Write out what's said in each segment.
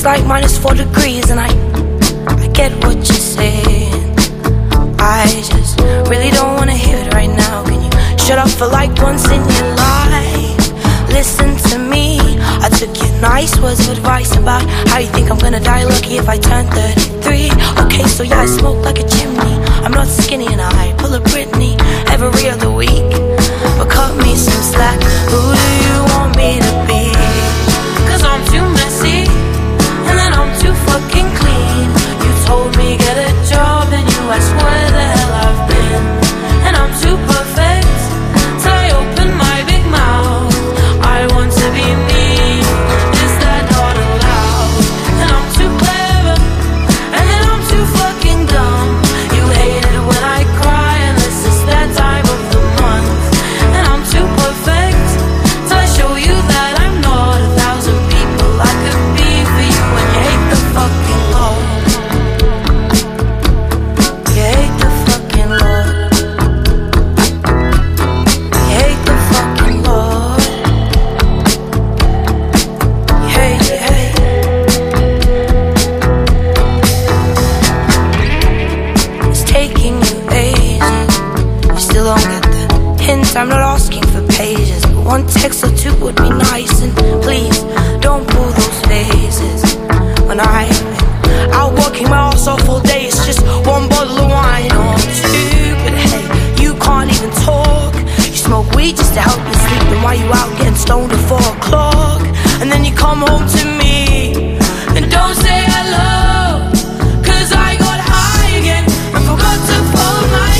like -4 degrees, and I get what you're saying. I just really don't wanna hear it right now. Can you shut up for like once in your life? Listen to me. I took your nice words of advice about how you think I'm gonna die lucky if I turn 33. Okay, so yeah, I smoke like a chimney. I'm not skinny and I pull a Britney every other week. But cut me some slack. Who do you want me to be? 'Cause I'm too messy, and then I'm too fucking clean. You told me get a job, and you asked where the hell I've been. And I'm too perfect till I open my big mouth. I want to be me. Is that not allowed? And I'm too clever, and then I'm too fucking dumb. You hate it when I cry, and this is that time of the month. And I'm too perfect till I show you that I'm not 1,000 people I could be for you. And you hate the fucking Lord. You hate the fucking Lord. You hate the fucking Lord. You hate, you hate. It's taking you ages. You still don't get the hint. I'm not asking for pages, but one text or two would be nice. And please don't pull those phases. When I've been out working my ass off all day, it's just one bottle of wine or two. But hey, you can't even talk. You smoke weed just to help you sleep. Then why you out getting stoned at 4 o'clock? And then you come home to me and don't say hello. 'Cause I got high again and forgot to fold my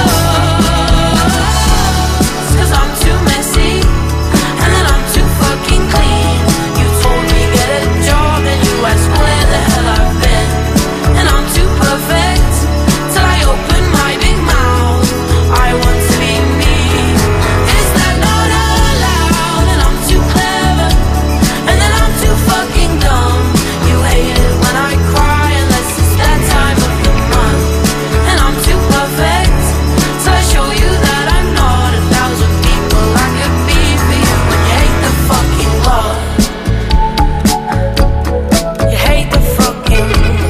clothes. 'Cause I'm too messy, and then I'm too fucking clean. You told me get a job, and you asked where the hell I've been. And I'm too perfect till I open my big mouth. I want to be me. Is that not allowed? And I'm too clever, and then I'm too fucking dumb. You hate it when I cry, unless it's that time of the month. And I'm too perfect till I show you that I'm not 1,000 people I could be for you. And you hate the fucking Lord. You hate the fucking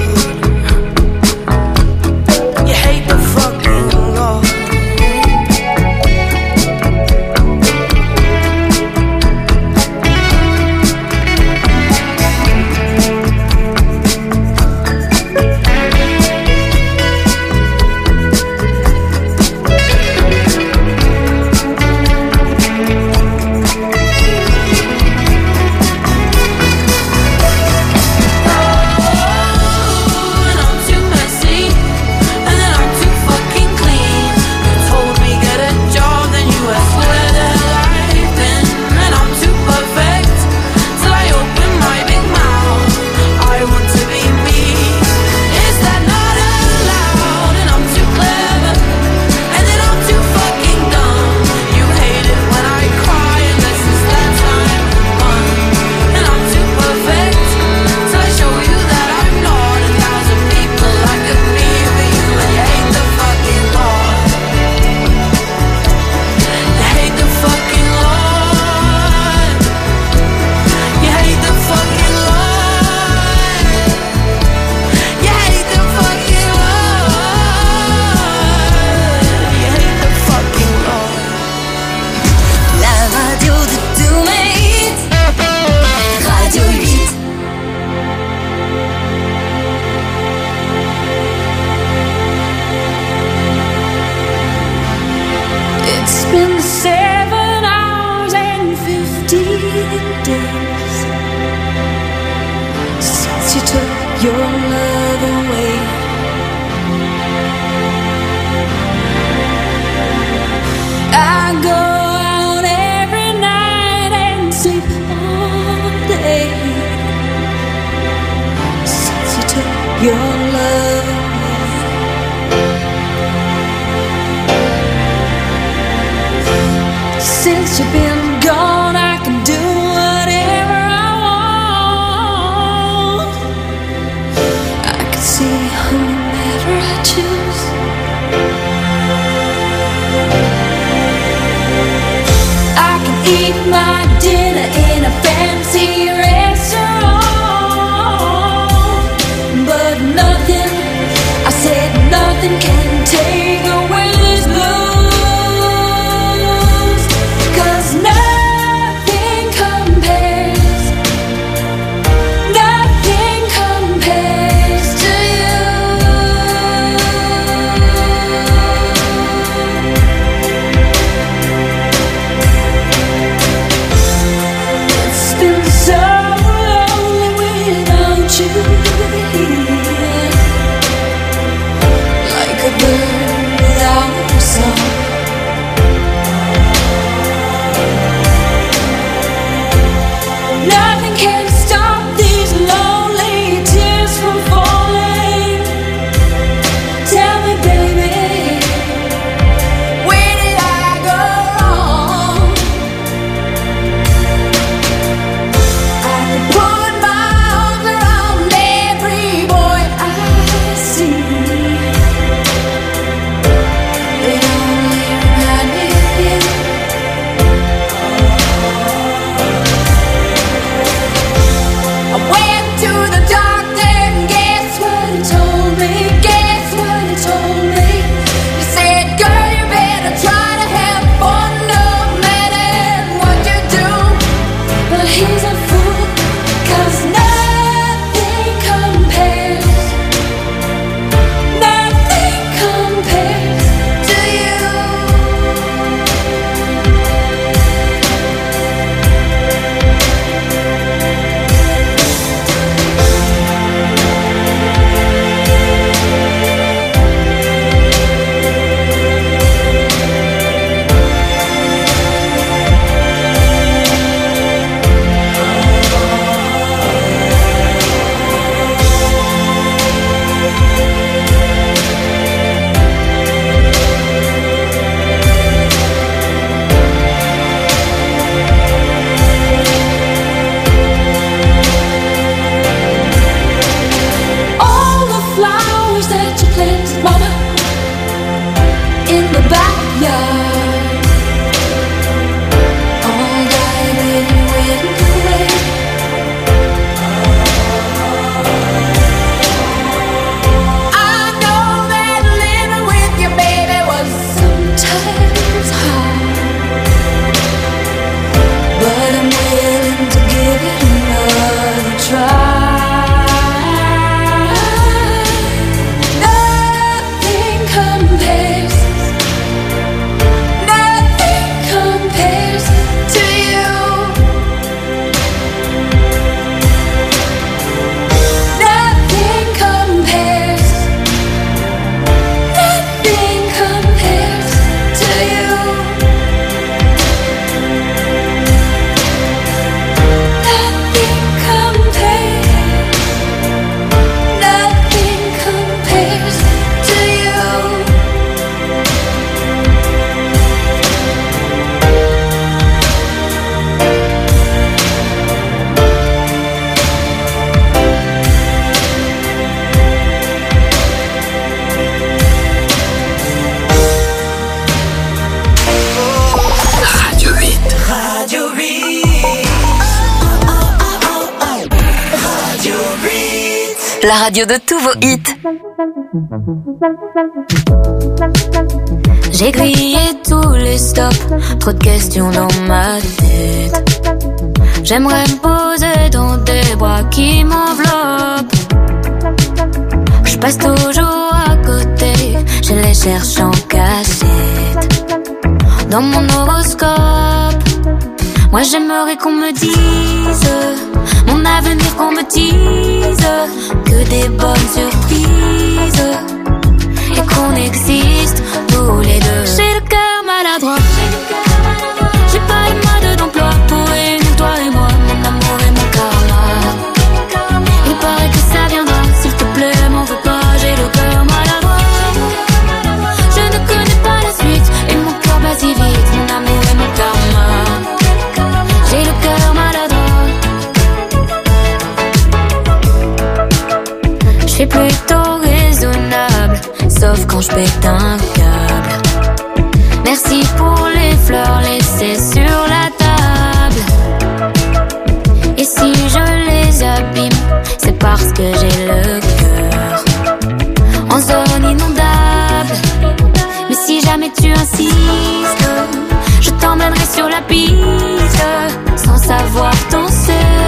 Lord. You hate the fucking Lord. And I'm too messy, and then I'm too fucking clean. You told me get a job, then you asked where the hell I've been. And I'm too perfect till I open my big mouth. I want to be me. Is that not allowed? And I'm too clever, and then I'm too fucking dumb. You hate it when I cry, unless it's that time of the month. And I'm too perfect till I show you that I'm not 1,000 people I could be for you. And you hate the fucking Lord. You hate the fucking Lord. You hate the fucking Lord. You hate the fucking Lord. You hate the fucking Lord. La radio de tous mes hits. Radio 8. It's been 7 hours and 15 days since you took your love away. I go out every night and sleep all day since you took your love away. Since you've been gone, I can do whatever I want. I can see whomever I choose. I can eat my dinner in a fancy restaurant. take away these blues, 'cause nothing compares to you. It's been so lonely without you here, like a bird without a song. Nothing can stop these lonely tears from falling. Tell me, baby, where did I go wrong? I could put my arms around every boy I see. They only remind me of you. I went to the doctor and guess what he told me? Guess what he told me? He said, girl, you better try to have fun no matter what you do. But he's a fool, 'cause nothing compares to you. All the flowers that you planted, mama, in the backyard, all died in wind and rain. I know that living with you, baby, was sometimes hard, but I'm willing to give it another try. Nothing compares to you. Nothing compares to you. Nothing compares to you. Radio 8. Radio 8. Radio 8. La radio de tous vos hits. J'ai grillé tous les stops, trop de questions dans ma tête. J'aimerais me poser dans des bras qui m'enveloppent. Je passe toujours à côté, je les cherche en cachette. Dans mon horoscope, moi j'aimerais qu'on me dise mon avenir, qu'on me dise que des bonnes surprises et qu'on existe tous les deux. J'ai le cœur maladroit, j'ai pas le mode d'emploi pour réunir toi et moi, mon amour et mon karma. Il paraît que ça viendra, s'il te plaît, m'en veux pas, j'ai le cœur maladroit. Je ne connais pas la suite et mon cœur bat si vite, mon amour et mon karma. J'ai le cœur maladroit. Je suis plutôt raisonnable, sauf quand je pète un câble. Merci pour les fleurs laissées sur la table. Et si je les abîme, c'est parce que j'ai le cœur en zone inondable. insistes, je t'emmènerai sur la piste, sans savoir danser.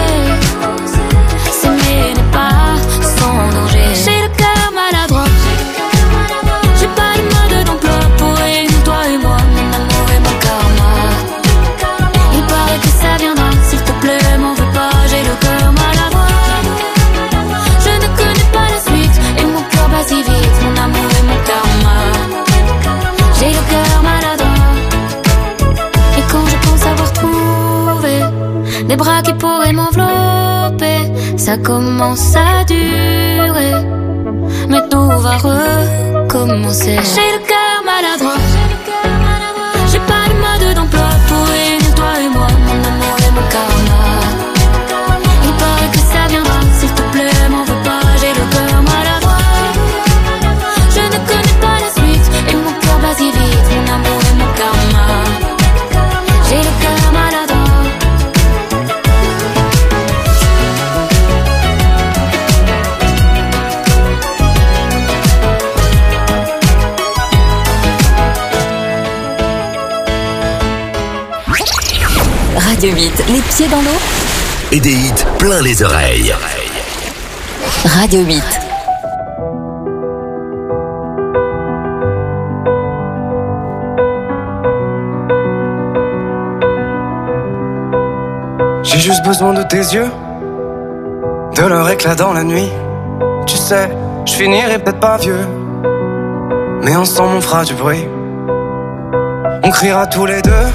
S'aimer n'est pas sans danger. J'ai le cœur maladroit, j'ai pas de mode d'emploi pour réunir toi et moi, mon amour et mon karma. Il paraît que ça viendra, s'il te plaît, m'en veux pas, j'ai le cœur maladroit. Je ne connais pas la suite, et mon cœur bat si vite, mon amour et mon karma. J'ai le cœur maladroit, et quand je pense avoir trouvé des bras qui pourraient m'envelopper, ça commence à durer, mais tout va recommencer. J'ai le cœur maladroit, j'ai pas de mode d'emploi pour réunir toi et moi, mon amour et mon karma. Il paraît que ça viendra, s'il te plaît, m'en veux pas, j'ai le cœur maladroit. Je ne connais pas la suite, et mon cœur bat si vite, mon amour et mon karma. J'ai le cœur maladroit. Radio 8, les pieds dans l'eau. Et des hits plein les oreilles. Radio 8. J'ai juste besoin de tes yeux, de leur éclat dans la nuit. Tu sais, je finirai peut-être pas vieux, mais ensemble on fera du bruit. On criera tous les deux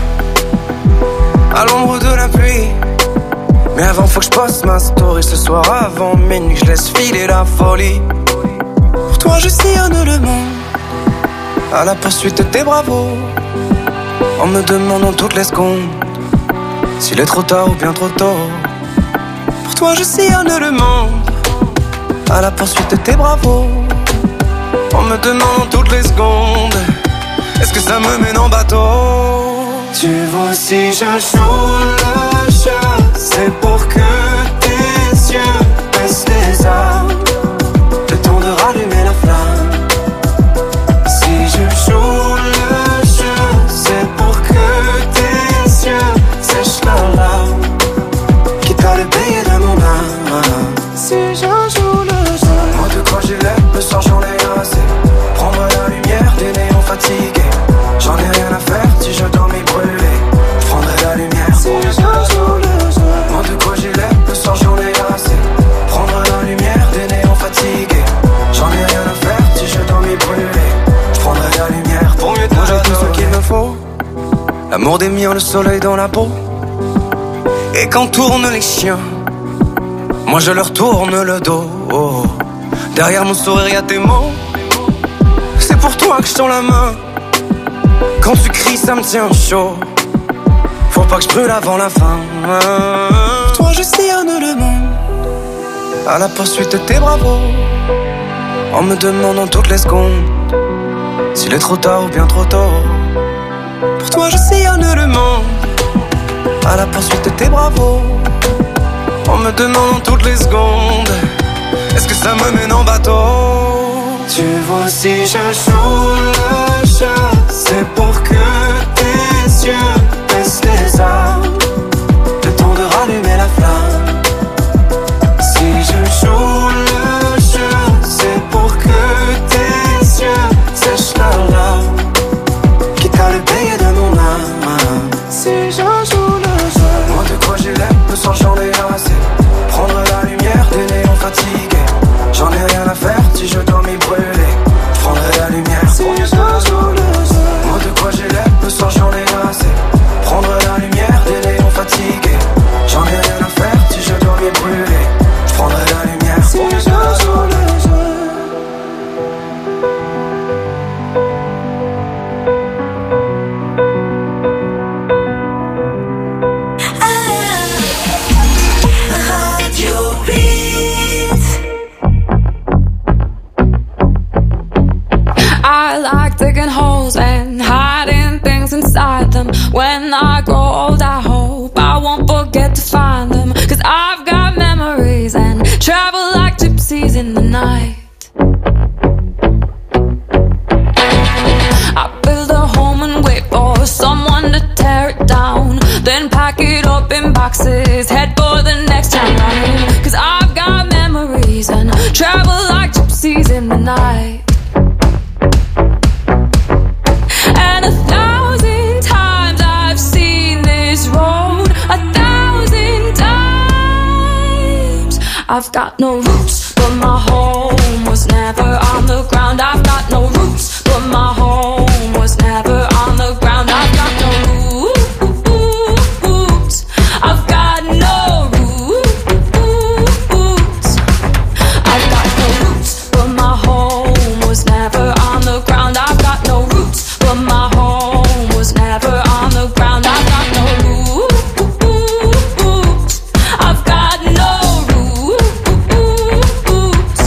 à l'ombre de la pluie. Mais avant faut que je poste ma story ce soir avant minuit, que je laisse filer la folie. Pour toi je sillonne le monde à la poursuite de tes bravos, en me demandant toutes les secondes s'il est trop tard ou bien trop tôt. Pour toi je sillonne le monde à la poursuite de tes bravos, en me demandant toutes les secondes est-ce que ça me mène en bateau. Tu vois si je joue le jeu, c'est pour que tes yeux baissent les armes, le temps de rallumer la flamme. Si je joue le jeu, c'est pour que tes yeux sèchent leurs larmes, quitte à le payer de mon âme. Si je joue le jeu, moi de quoi j'ai l'air, le soir j'en ai assez. Prendre la lumière des néons fatigués, j'en ai rien à faire si je dois m'y brûler. Je prendrai la lumière si je joue le jeu. Moi de quoi j'ai l'air, le soir j'en ai assez. Prendre la lumière des néons fatigués, j'en ai rien à faire si je dois m'y brûler. Je prendrai la lumière pour mieux te donner. J'ai tout ce qu'il me faut, l'amour des miens, le soleil dans la peau. Et quand tournent les chiens, moi je leur tourne le dos. Derrière mon sourire y'a tes mots, c'est pour toi que je tends la main. Quand tu cries ça me tient chaud, faut pas que je brûle avant la fin. Pour toi je sillonne le monde à la poursuite de tes bravos, en me demandant toutes les secondes s'il est trop tard ou bien trop tôt. Pour toi je sillonne le monde à la poursuite de tes bravos, en me demandant toutes les secondes est-ce que ça me mène en bateau. Tu vois si je joue le jeu, c'est pour que tes yeux baissent les armes, le temps de rallumer la flamme. Si je joue le jeu, c'est pour que tes yeux sèchent leurs larmes, quitte à le payer de mon âme. Si je joue le jeu, moi de quoi j'ai l'air, le soir j'en ai assez. Prendre la lumière des néons fatigués, j'en ai rien à faire si je dois m'y brûler. Je prendrai la lumière si je joue le jeu. pack it up in boxes, head for the next town running. Cause I've got memories and travel like gypsies in the night. And 1,000 times I've seen this road, 1,000 times. I've got no roots, but my home was never on the ground. I've got no roots, but my home was never on the ground. I've got no roots. I've got no roots. I've got no roots, but my home was never on the ground. I've got no roots, but my home was never on the ground. I've got no roots. I've got no roots.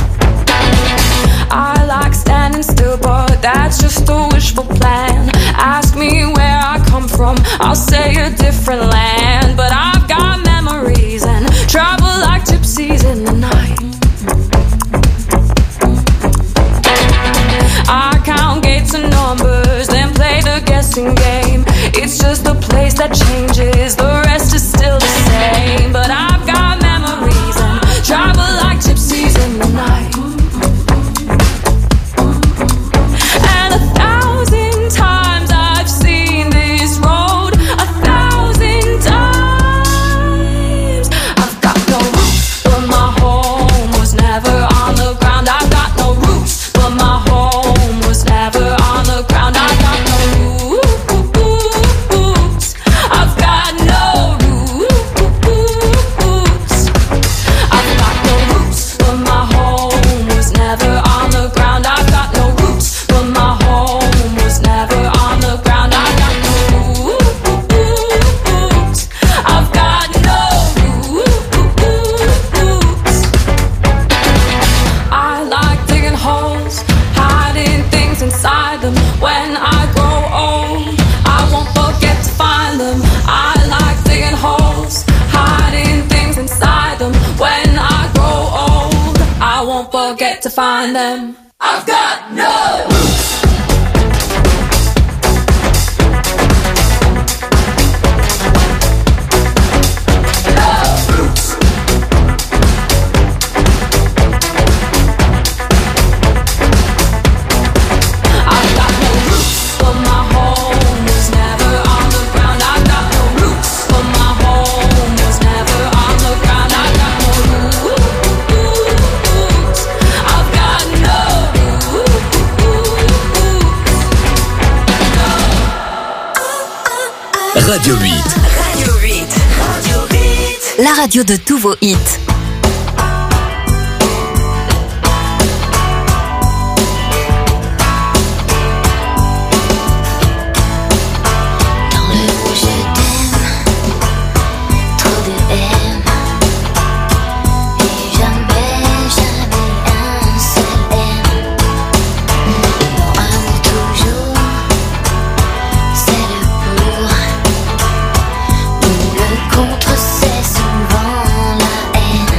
I like standing still, but that's just a wishful plan. Ask me where I come from, I'll say a different land. But I've got memories and travel like gypsies in the night. I count gates and numbers, then play the guessing game. It's just the place that changes, the rest is still the same. But I've got memories and travel like gypsies in the night. And 1,000 times I've seen this road, 1,000 times. I've got no roots, but my home was never on the ground. I've got no roots, but my home was never on the ground. I've got no roots. I've got no roots. I've got no roots, but my home was never on the ground. I've got no roots, but my home was never on the ground. I've got no roots. I've got no roots. I like digging holes, hiding things inside them. When I grow old, I won't forget to find them. I like digging holes, hiding things inside them. When I grow old, I won't forget to find them. I've got no roots. I've got no roots, but my home was never on the ground. I've got no roots, but my home was never on the ground. I've got no roots. I've got no roots. Radio 8. Radio 8. Radio 8. La radio de tous vos hits. Dans le rouge je t'aime, trop de haine. Et jamais, jamais un seul aime. Mon amour toujours, c'est le pour. Ou le contre, c'est souvent la haine.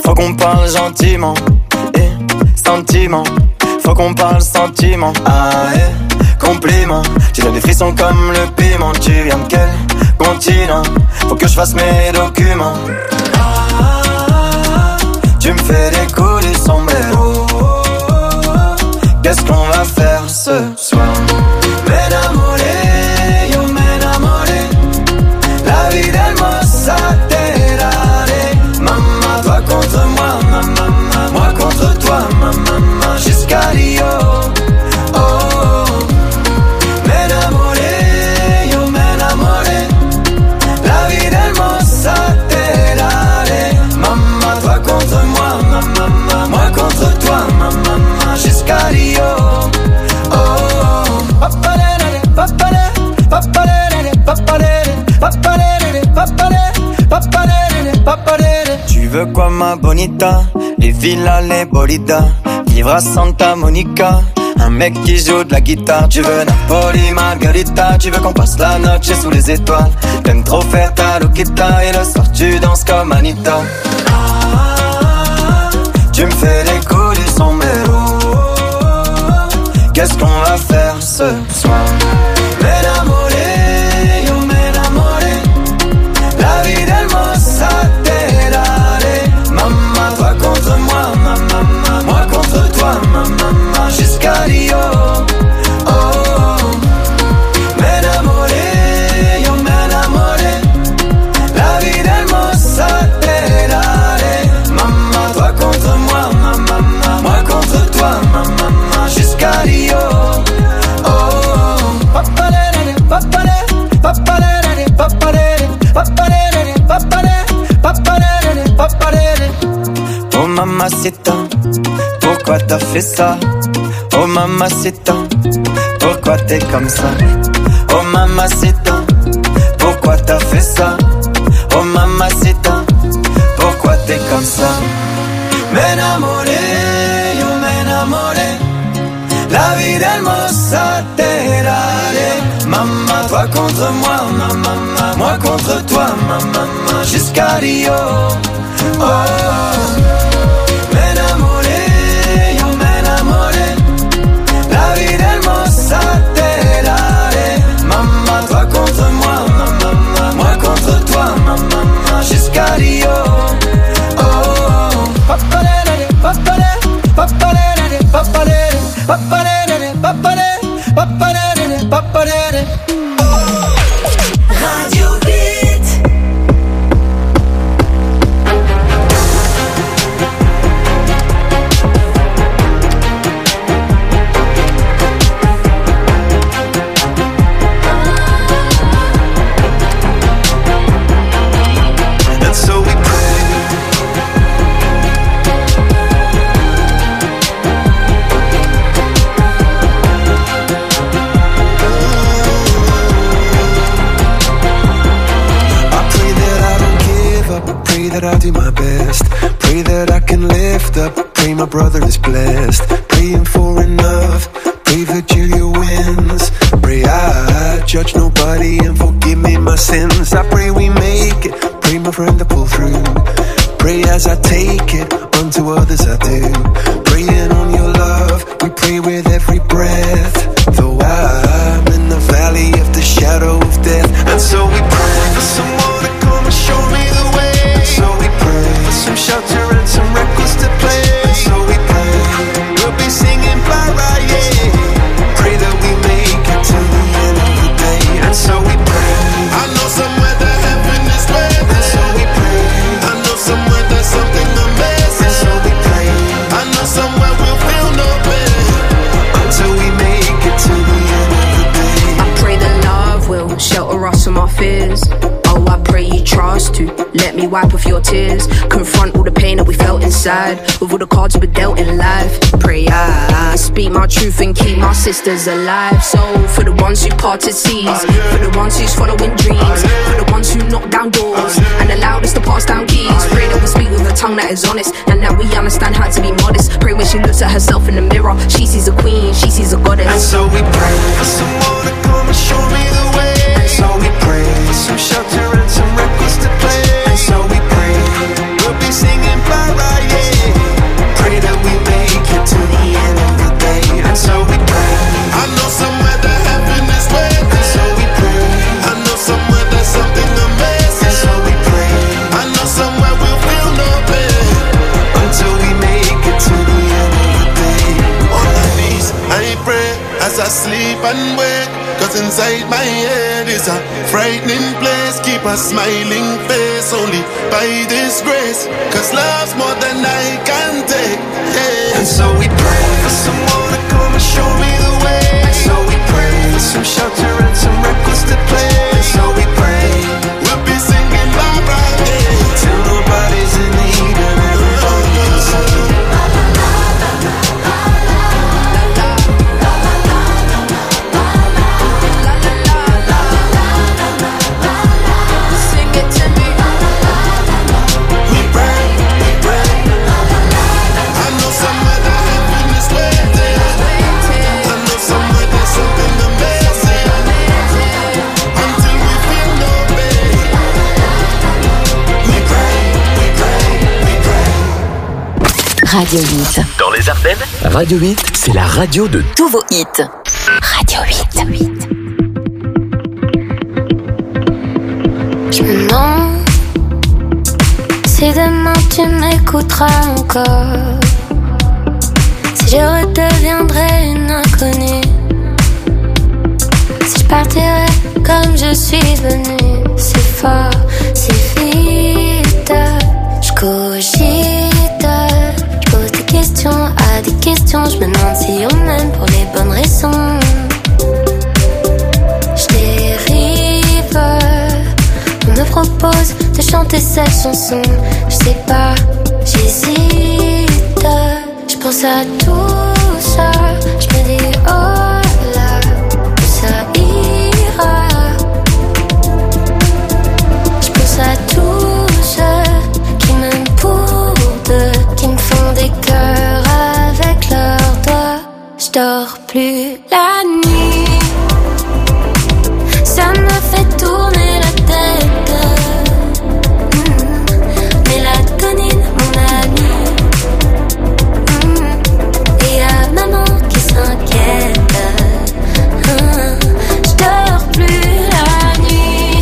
faut qu'on parle gentiment. Et sentiment, faut qu'on parle sentiment. Ah, compliment, tu donnes des frissons comme le piment. Tu viens de quel continent? Faut que je fasse mes documents. Tu me fais décoller sombrero. Qu'est-ce qu'on va faire ce soir? M'enamoré, yo m'enamoré. La vie d'Hermosa Terare. Maman, toi contre moi, maman, moi contre toi, maman, jusqu'à Rio. Tu veux quoi ma bonita? Les villas, les bolidas, vivre à Santa Monica, un mec qui joue de la guitare. Tu veux Napoli, Margarita, tu veux qu'on passe la noche sous les étoiles. T'aimes trop faire ta loquita et le soir tu danses comme Anita. Tu me fais décoller sombrero. Qu'est-ce qu'on va faire ce soir? M'enamoré, yo m'enamoré. La vie d'Hermosa Terare. Maman, toi contre moi, maman, moi contre toi, maman, jusqu'à Rio. M'enamoré, yo m'enamoré. La vie d'Hermosa Terare. Maman, toi contre moi, maman, moi contre toi, maman, jusqu'à Rio. Oh mamacita, pourquoi t'as fait ça? Oh mamacita, pourquoi t'es comme ça? Oh mamacita, pourquoi t'as fait ça? Oh mamacita, pourquoi t'es comme ça? M'enamoré, yo m'enamoré. La vie d'Hermosa Terare. Maman, toi contre moi, maman, moi contre toi, maman, jusqu'à Rio. M'enamoré, yo m'enamoré. La vie d'Hermosa Terare. Maman, toi contre moi, maman, moi contre toi, maman, jusqu'à Rio. Radio Beat. And so we pray. That I'll do my best. Pray that I can lift up. Pray my brother is blessed. Praying for enough. Pray that Julia wins. Pray I judge nobody and forgive me my sins. I pray we make it. Pray my friend to pull through. Pray as I take it. Unto others I do. Praying on your love. We pray with every breath. Though I'm in the valley of the shadow of death. And so we pray for someone to come and show me the way. So we pray for some shelter and some records to play. And so we pray we'll be singing para, yeah. Pray that we make it to the end of the day. And so we pray. I know somewhere that heaven is waiting. And so we pray. I know somewhere there's something amazing. And so we pray. I know somewhere we'll feel no pain until we make it to the end of the day. I pray that love will shelter us from our fears. Oh, I pray you trust to let me wipe off your tears. Confront all the pain that we felt inside with all the cards we were dealt in life. Pray I speak my truth and keep my sisters alive. So for the ones who parted seas, for the ones who's following dreams, for the ones who knock down doors and allowed us to pass down keys. Pray that we speak with a tongue that is honest and that we understand how to be modest. Pray when she looks at herself in the mirror, she sees a queen, she sees a goddess. And so we pray for someone to come and show me the way. And so we pray for some shelter and some records to play. And so we pray we'll be singing para. sleep and wake, 'cause inside my head is a frightening place. Keep a smiling face only by this grace, 'cause love's more than I can take, yeah. And so we pray for someone to come and show me the way. And so we pray for some shelter and some records to play. And so we pray we'll be singing Barbara Day till nobody's in need and everybody is singing. Radio 8. Dans les Ardennes, Radio 8, c'est la radio de Tous vos hits. Radio 8. Je me demande si demain tu m'écouteras encore, si je redeviendrai une inconnue, si je partirai comme je suis venue. C'est fort, c'est vite, je cogite, je pose des questions à des questions. Je me demande si on m'aime pour les bonnes raisons. Je dérive, on me propose de chanter cette chanson. Je sais pas, j'hésite, je pense à tout ça. Je me dis oh là, où ça ira. Je pense à tous ceux qui m'aiment pour deux, qui me font des cœurs avec leurs doigts. Je dors plus la nuit, ça me fait tourner la tête. Mélatonine, mon ami. Et y'a maman qui s'inquiète. Je dors plus la nuit,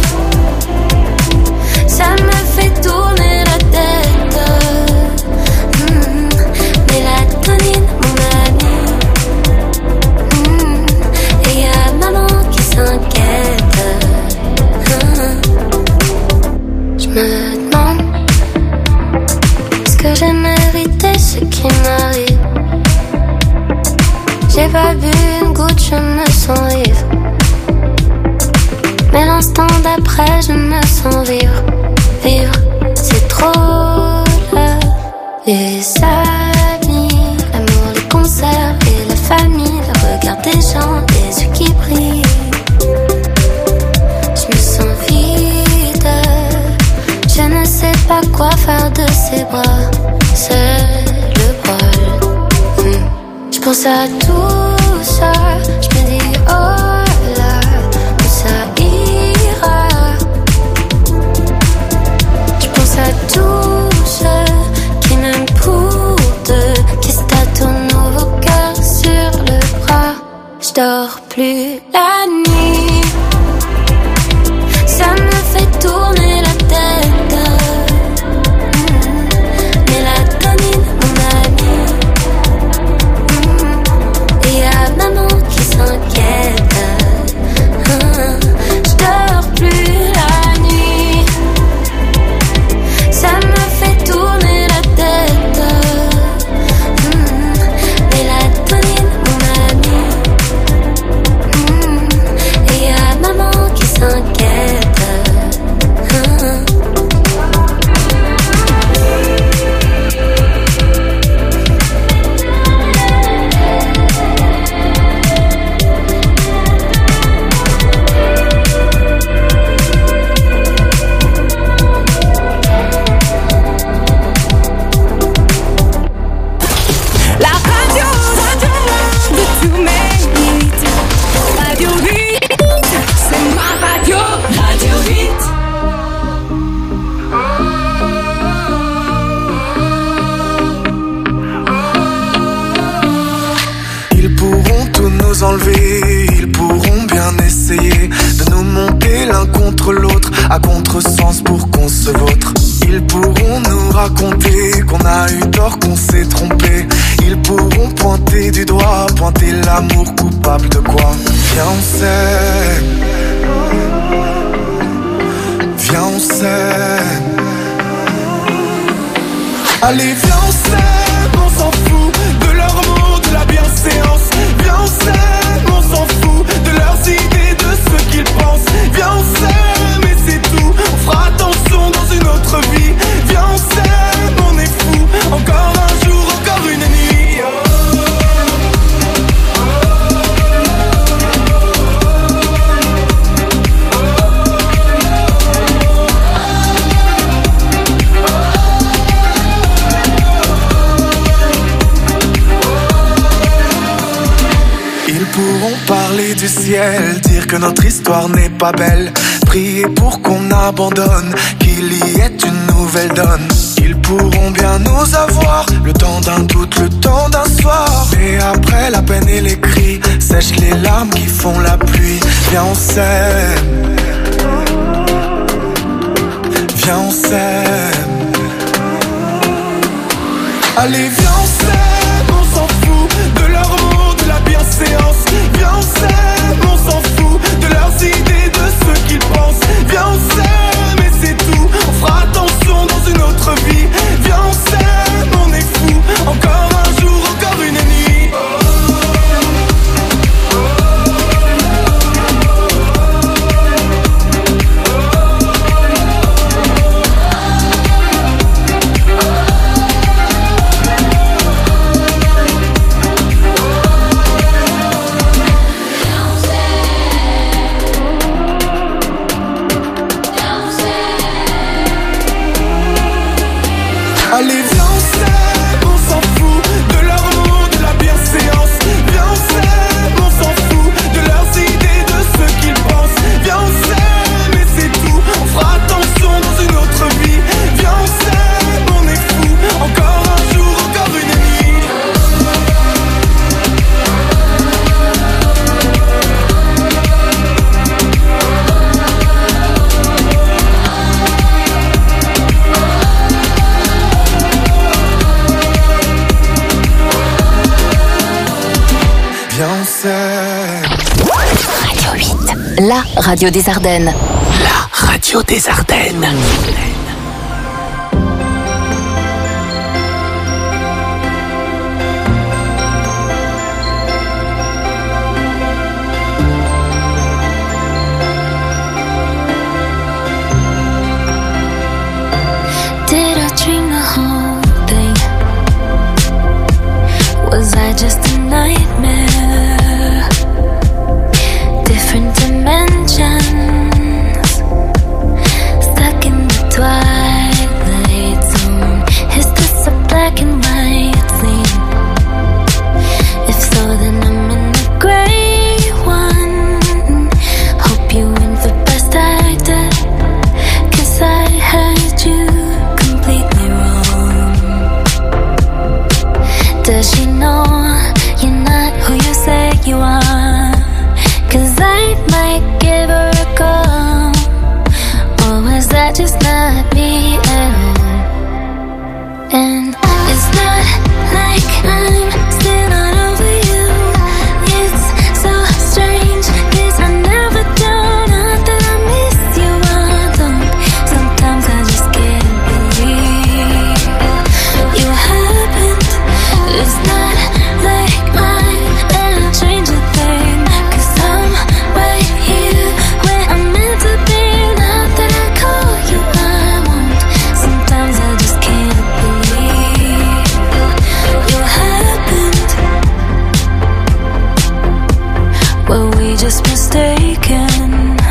ça me fait tourner la tête. Mélatonine, mon ami. Et y'a maman qui s'inquiète. Je me demande, est-ce que j'ai mérité ce qui m'arrive? J'ai pas bu une goutte, je me sens ivre. Mais l'instant d'après, je me sens vivre. Vivre, c'est trop là. Les amis, l'amour, les concerts et la famille, le regard des gens, les yeux qui brillent. Je me sens vide, je ne sais pas quoi faire de ces bras. C'est le bol. Je pense à tout ça, je me dis oh là, où ça ira. Je pense à tous ceux qui m'aiment pour deux, qui se tatouent nos cœurs sur le bras. Je dors plus la nuit, ça me fait tourner la tête. Mélatonine, mon ami. Et y'a maman qui s'inquiète. Je dors plus la nuit, ça me fait tourner la tête. Mélatonine, mon ami. Et y'a maman qui s'inquiète. La radio de tous mes hits. Radio 8, c'est ma radio. Radio 8. Ils pourront tout nous enlever, ils pourront bien essayer de nous monter l'un contre l'autre, à contresens pour qu'on se vautre. Ils pourront nous raconter qu'on a eu tort, qu'on s'est trompé. Ils pourront pointer du doigt, pointer l'amour coupable de quoi? Viens on s'aime, viens on s'aime. Allez viens on s'aime, on s'en fout de leurs mots, de la bienséance. Viens on s'aime, on s'en fout de leurs idées, de ce qu'ils pensent. Viens on s'aime et c'est tout, on fera attention dans une autre vie. Viens on s'aime, on est fou, encore un jour, encore une nuit. Ils pourront parler du ciel, dire que notre histoire n'est pas belle, prier pour qu'on abandonne, qu'il y ait une nouvelle donne. Ils pourront bien nous avoir, le temps d'un doute, le temps d'un soir. Mais après la peine et les cris, sèche les larmes qui font la pluie. Viens on s'aime, viens on s'aime. Allez viens on s'aime, on s'en fout de leurs mots, de la bienséance. Viens on s'aime, on s'en fout de leurs idées, de ce qu'ils pensent. Viens on s'aime et c'est tout, on fera attention dans une autre vie. Viens on s'aime, on est fou, encore un jour, encore une nuit. Allez viens on s'aime, on s'en fout de leurs mots, de la bienséance. Viens on s'aime, on s'en fout de leurs idées, de ce qu'ils pensent. Viens on s'aime et c'est tout, on fera attention dans une autre vie. Viens on s'aime, on est fou, encore un jour, encore une nuit. Viens on s'aime. Radio 8, la radio des Ardennes. La radio des Ardennes. Did I dream the whole thing? Was I just a nightmare? Different dimensions, stuck in the twilight zone. Is this a black and white scene? If so, then I'm in the gray one. Hope you went the best I did, 'cause I had you completely wrong. Does she know you're not who you say you are? 'Cause I might give her a call. Or was that just not me at all? And it's not like I'm still not over you. It's so strange, 'cause I never do. Not that I miss you, I don't. Sometimes I just can't believe you happened. It's not like I'll change a thing, 'cause I'm right here where I'm meant to be. Not that I call you, I won't. Sometimes I just can't believe you happened. Were we just mistaken?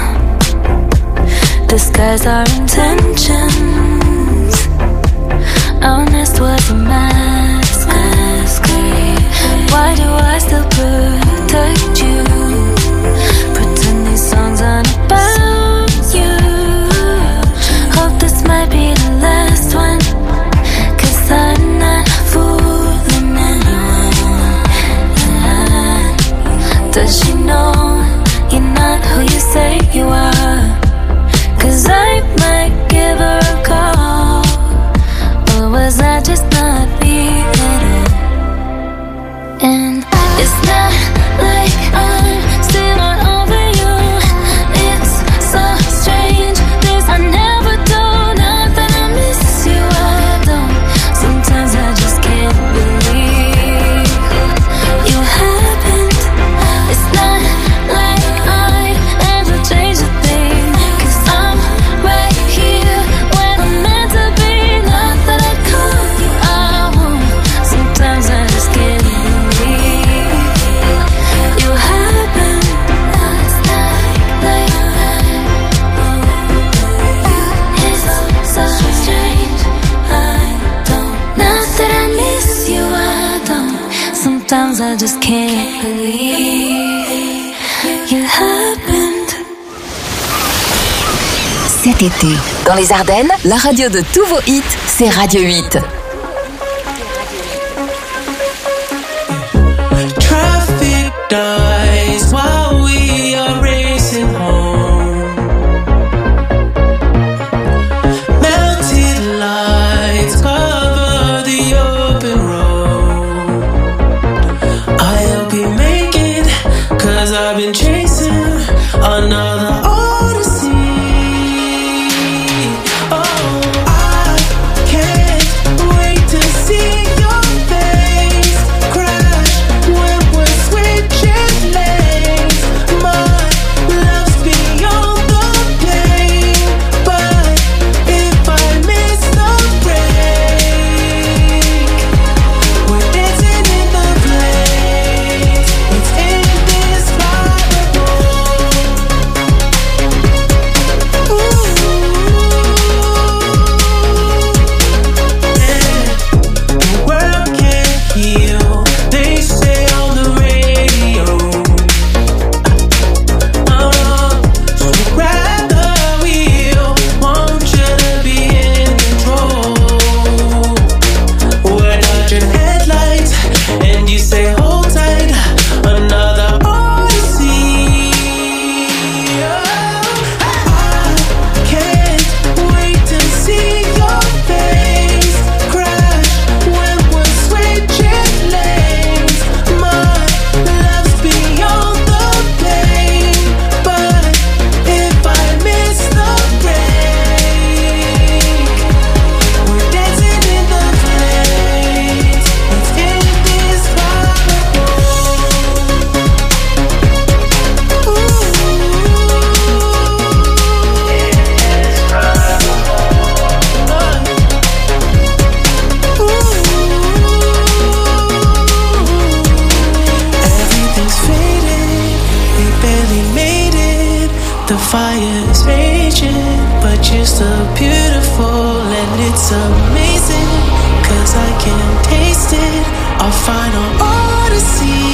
Disguise our intentions. Our nest was a mask. Why do I still protect you? Pretend these songs aren't about you. Hope this might be the last one, 'cause I'm not fooling anyone. Does she know you're not who you say you are? 'Cause I might get Sometimes I just can't believe you happened. Cet été, dans les Ardennes, la radio de tous vos hits, c'est Radio 8. Traffic dies while we are racing home. Melted lights cover the open road. I hope you make it, 'cause I've been chasing another odyssey. Oh, I can't wait to see your face crash when we're switching lanes. My love's beyond the pain, but if I miss the break, we're dancing in the place. It's indescribable. Ooh, yeah. The world can't heal, they say on the radio. So grab the wheel, want you to be in control. We're dodging headlights, and you say hold tight, another odyssey. I can't wait to see your face crash when we're switching lanes. My love's beyond the pain, but if I miss the break, we're dancing in the place. It's indescribable. Everything's faded, we barely made it. The fire's raging, but you're still beautiful, and it's amazing, 'cause I can taste it, our final odyssey.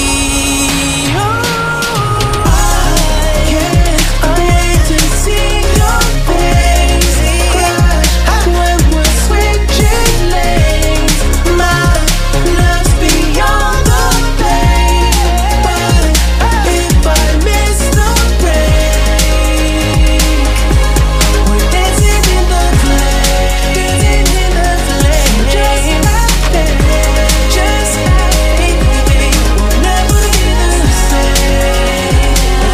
Oh, I can't wait to see your face crash when we're switching lanes. My love's beyond the pain, but if I miss the break, we're dancing in the flame, just like that, just like we'll never be the same.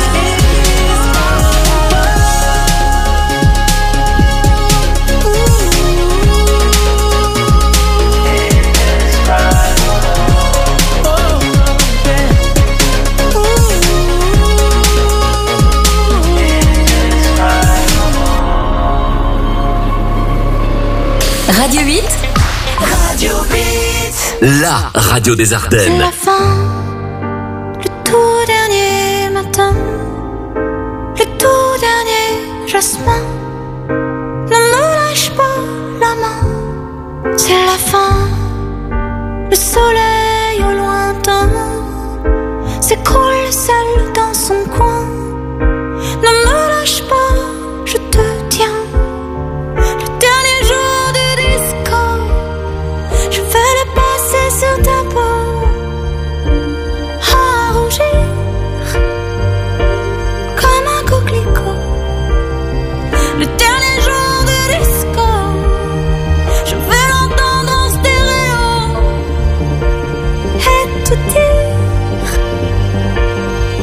Radio 8, Radio 8. La radio des C'est Ardennes. la fin, le tout dernier matin, le tout dernier jasmin. Ne me lâche pas la main, c'est la fin. Le soleil au lointain s'écroule seul dans son coin. Ne me lâche pas, je te tiens. Le dernier jour du disco, je vais le passer sur ta peau, à rougir comme un coquelicot. Le dernier jour du disco, je vais l'entendre en stéréo et tout dire.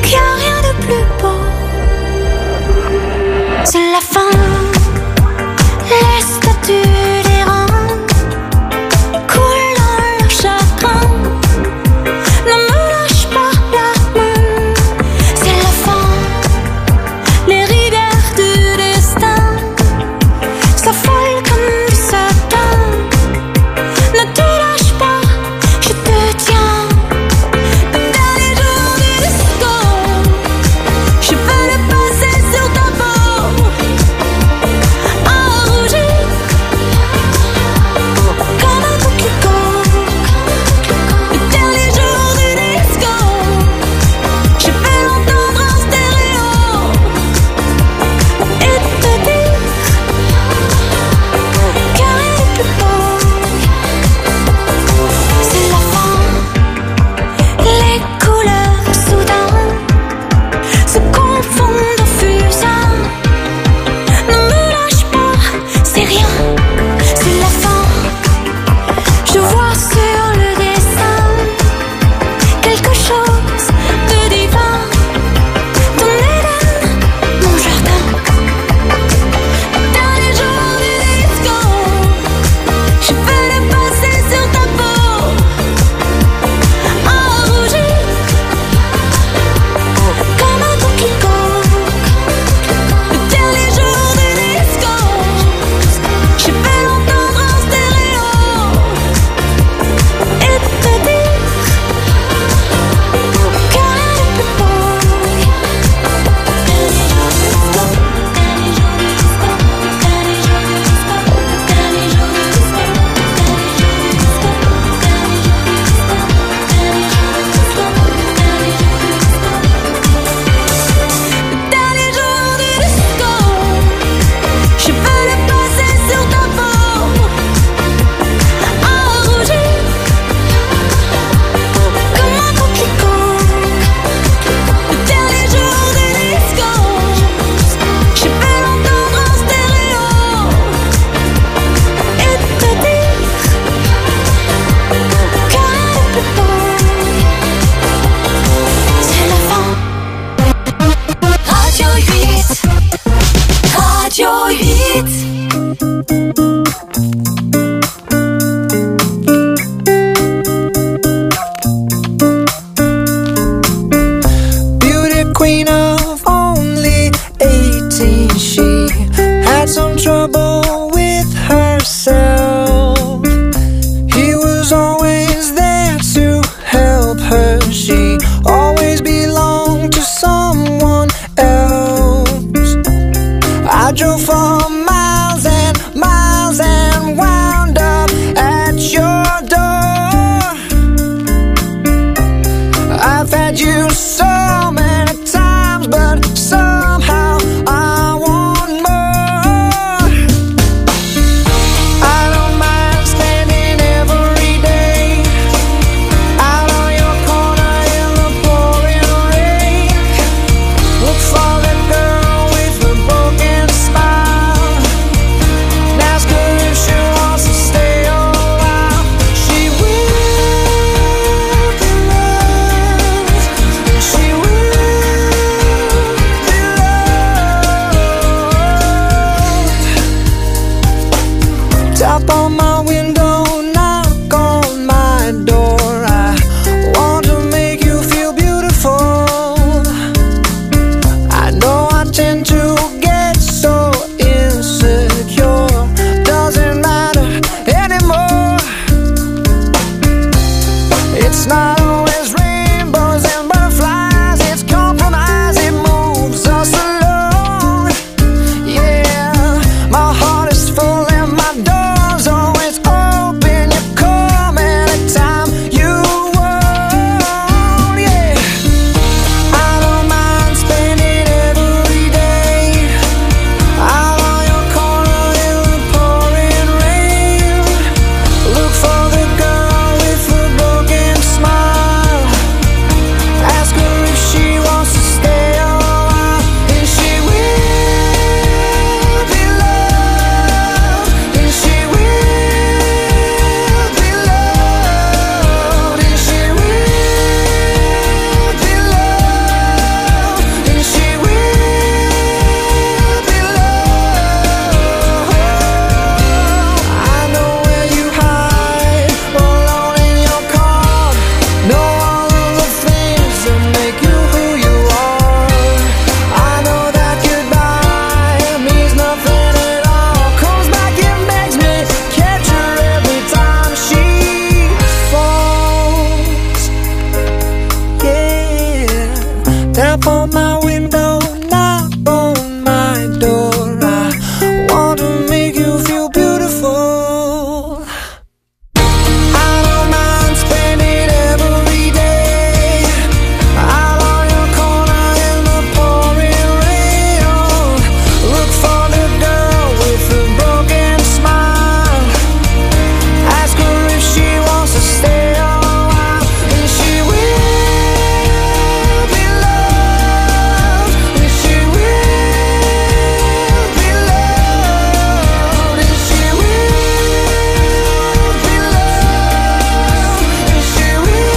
It's not always rainbows and butterflies. It's compromise, it moves us along. Yeah, my heart is full and my door's always open. You come anytime you want. Yeah, I don't mind spending every day out on your corner in the pouring rain. Look for the girl with the broken smile. Ask her if she wants to stay a while, and she will be loved, and she will be loved, and she will be loved, and she will be loved. I know where you hide, alone in your car. Know all of the things that make you who you are. I know that goodbye means nothing at all. Comes back and begs me, catch her every time she falls. Yeah, tap on my window, knock on my door. I want to make you feel beautiful. I don't mind spending every day out on your corner in the pouring rain. Oh, look for the girl with the broken smile. Ask her if she wants to stay a while, and she will be loved, and she will be loved, and she will be loved, and she will be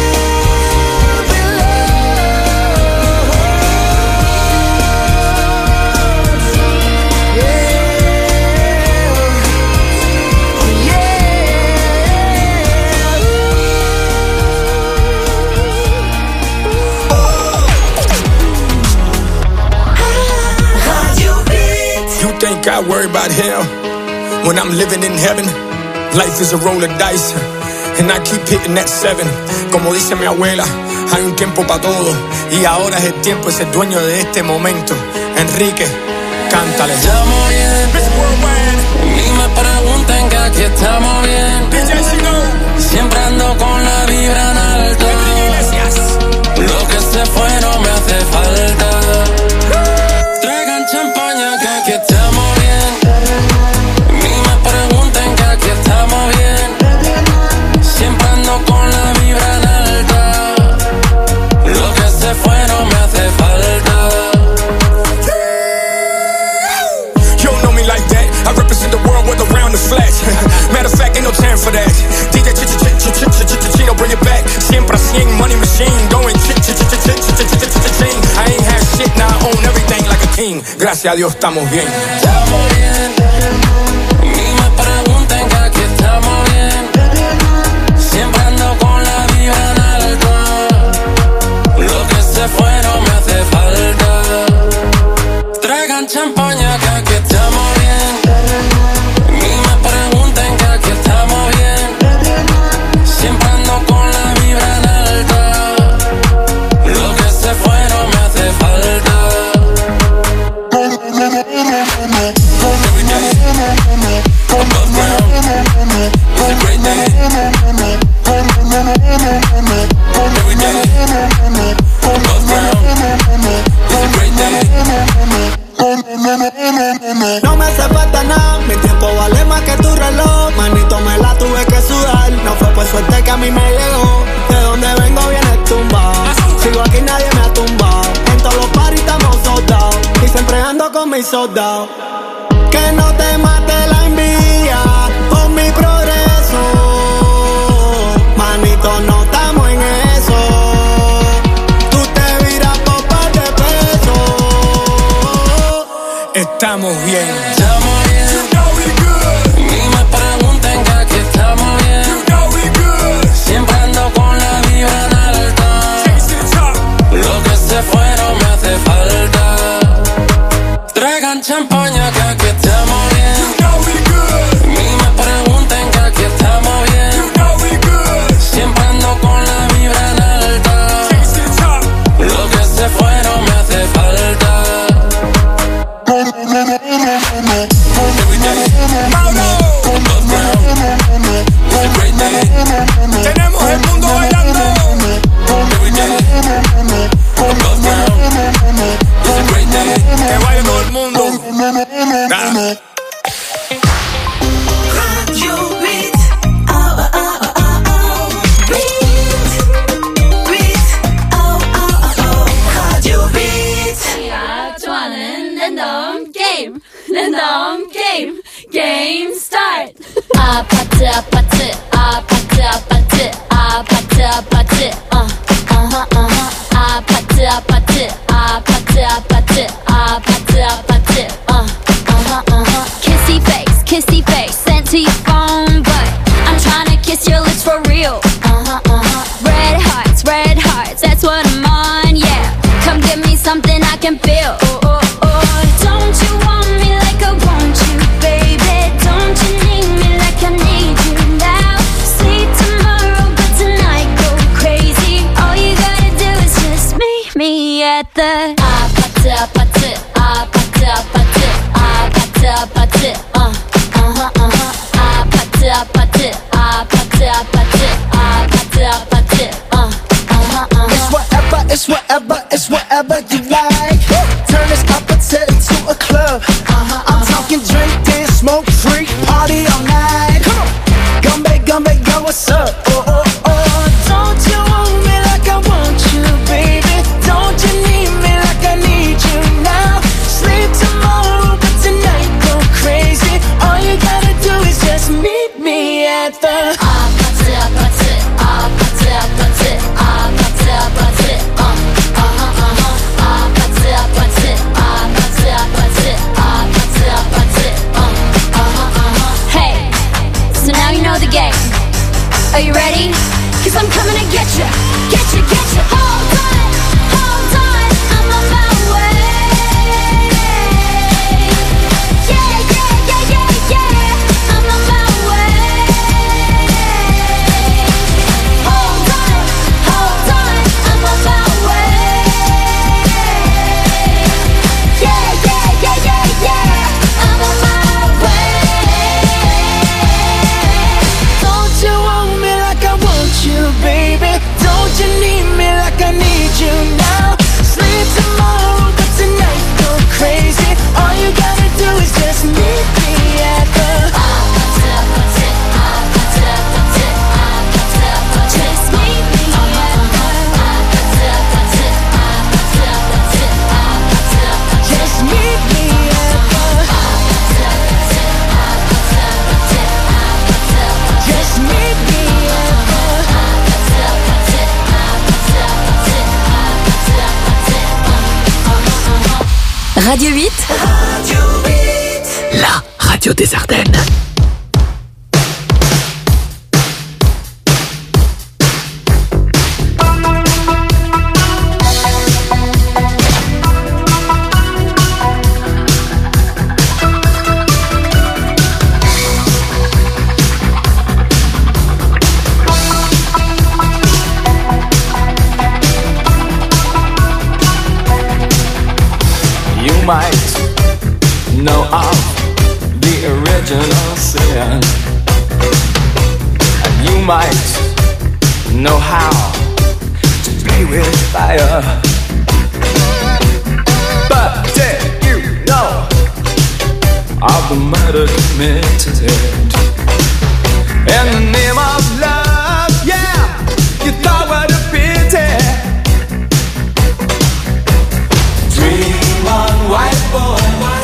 You think I worry about hell when I'm living in heaven? Life is a roll of dice, and I keep hitting that 7. Como dice mi abuela, hay un tiempo para todo, y ahora es el tiempo, es el dueño de este momento. Enrique, cántale. Estamos bien, ni me pregunten que aquí estamos bien. Siempre ando con la vibra en alto. Lo que se fue no me hace falta. Traigan champaña que aquí estamos bien. Ni me pregunten que aquí estamos bien. Siempre ando con la vibra en alta. Lo que se fue no me hace falta. You don't know me like that. I represent the world with around the flash. Matter of fact, ain't no time for that. DJ Chino, bring it back. Siempre a 100, money machine. Going ching. I ain't had shit, now I own everything like a king. Gracias a Dios estamos bien. Estamos bien. Ni me pregunten que aquí estamos bien. Siempre ando con la vibra en alto. Lo que se fue no me hace falta. Traigan champaña que aquí estamos bien. Ni me pregunten que aquí estamos bien. Siempre ando con la vibra en alta. Lo que se fue no me hace falta. Every day, above ground, it's a great day. Every day, above ground, it's a great day. No me hace falta nada, mi tiempo vale más que tu reloj. Manito, me la tuve que sudar. No fue por suerte que a mí me llegó. De donde vengo viene tumbado. Sigo aquí, nadie me ha tumbado. En todos los parties estamos soldados. Y siempre ando con mis soldados. Que no te mate la envidia por mi progreso. Manito, no estamos en eso. Tú te viras por par de pesos. Estamos bien. Estamos bien. Ni me pregunten que aquí estamos bien. Siempre ando con la vibra en alta. Lo que se fue no me hace falta. Traigan champaña que aquí estamos bien. Ni me pregunten que aquí estamos bien. Siempre ando con la Red hearts, that's what I'm on, yeah. Come give me something I can feel. Oh, oh, oh. Don't you want me like I want you, baby? Don't you need me like I need you now? Sleep tomorrow, but tonight go crazy. All you gotta do is just meet me at the It's whatever you like. Turn this opposite into a club. I'm talking drink, dance, smoke, freak, party all night. Come on, gumbe, go, what's up? Oh, oh, oh. Don't you want me like I want you, baby? Don't you need me like I need you now? Sleep tomorrow, but tonight go crazy. All you gotta do is just meet me at the Are you ready? 'Cause I'm coming to get you. Hold on, I'm on my way. Yeah, I'm on my way. Hold on, I'm on my way. Yeah, I'm on my way. Don't you want me like I want you, baby? Don't you need me like I need you now? Sleep tomorrow, but tonight go crazy. All you gotta do is just meet me at the Just meet me at Just meet me at Just meet me Radio 8. La radio des Ardennes. Might know of the original sin, and you might know how to play with fire. But did you know of the murder committed in the name of love? Yeah, you thought what a pity. Dream on, white boy.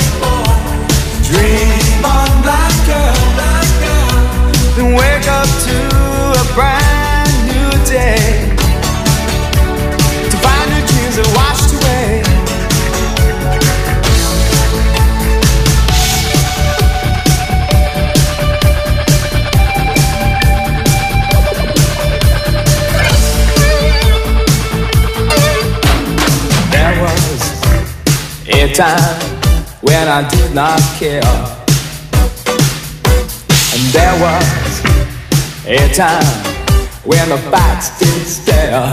Dream on, black girl. Then wake up to a brand new day, to find your dreams are washed away. There was a time when I did not care, and there was a time when the facts did stare.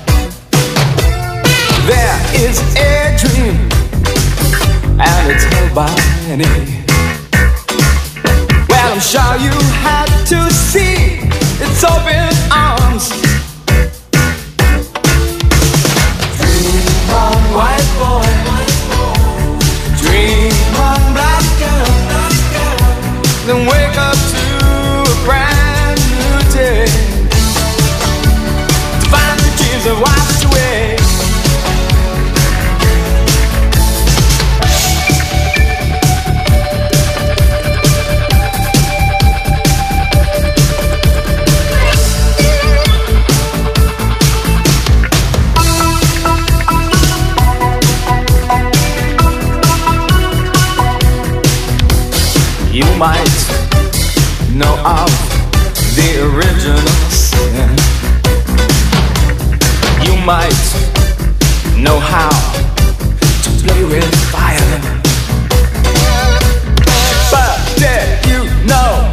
There is a dream, and it's held by many. Well, I'm sure you had to see its open arms. Dream on, white boy. Dream on, black girl. Then wake up to a brand new day, to find the dreams that washed away. You might know of the original sin, might know how to play with fire, but did you know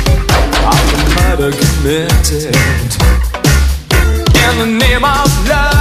I'm a murder committed in the name of love?